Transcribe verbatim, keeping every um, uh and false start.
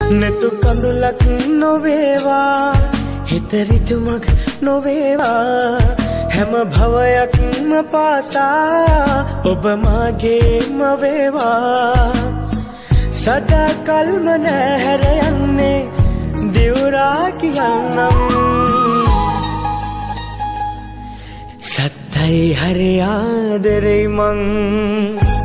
netu kandulak novewa hiteritumak novewa හැම භවයක්ම පාසා ඔබ මාගේම වේවා සදා කල්ම නැහැර යන්නේ දිවුරා කියන්නම් සත්තයි හරි ආදරේ මං